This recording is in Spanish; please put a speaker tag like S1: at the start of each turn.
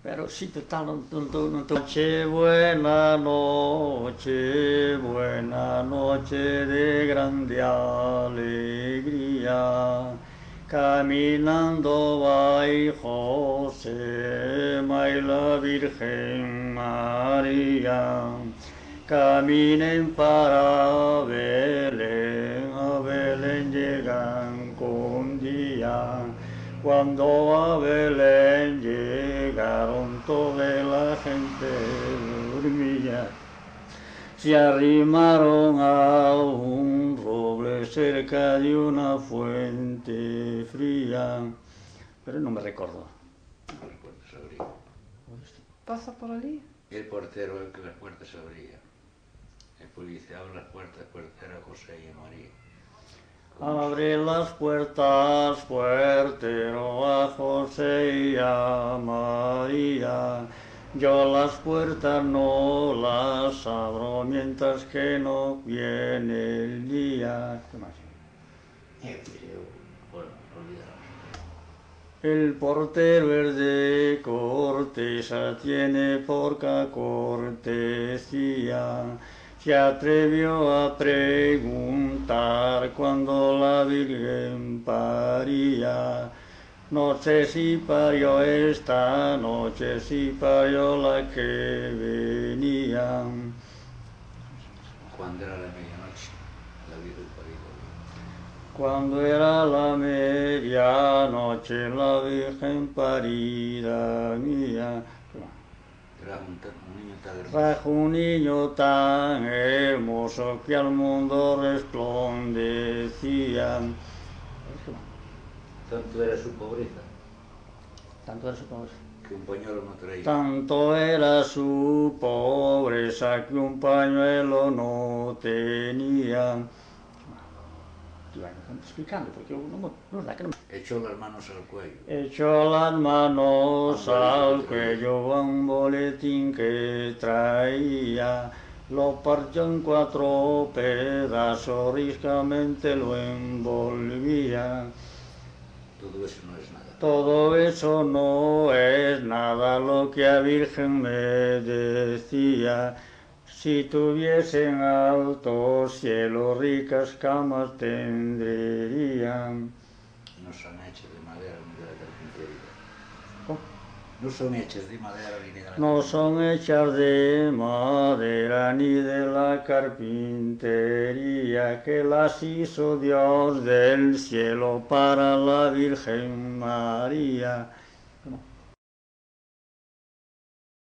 S1: pero sí, total, no. Buena noche de grande alegría. Caminando va y José y la Virgen María. Caminen para Belén, a Belén llegan con día. Cuando a Belén llegaron, toda la gente dormía. Se arrimaron a un roble cerca de una fuente fría. Pero no me recuerdo.
S2: No recuerdo, sabría.
S1: ¿Pasa por allí?
S2: El portero el que las puertas abría. El policía abre las puertas, era José y María.
S1: Abre las puertas, puertero, a José y a María. Yo las puertas no las abro mientras que no viene el día. ¿Qué más?
S2: Bueno, olvidaron.
S1: El portero es de corteza, tiene poca cortesía. Se atrevió a preguntar cuando la Virgen paría. No sé si parió esta noche, si parió la que venía.
S2: Cuando era la medianoche, la Virgen paría.
S1: Cuando era la medianoche, la Virgen parida mía. Trajo un niño tan hermoso que al mundo resplandecía.
S2: Tanto era su pobreza que un pañuelo no traía.
S1: Tanto era su pobreza que un pañuelo no tenía. Explicando, porque no
S2: Echó las manos al cuello.
S1: Echó las manos al cuello a un boletín que traía. Lo partió en 4 pedazos, riscamente lo envolvía.
S2: Todo eso no es nada.
S1: Todo eso no es nada, lo que a Virgen me decía. Si tuviesen alto cielo, ricas camas tendrían.
S2: No son hechas de madera ni de la carpintería.
S1: ¿Cómo?
S2: No son hechas de madera ni de la
S1: No son hechas de madera ni de la carpintería, que las hizo Dios del cielo para la Virgen María.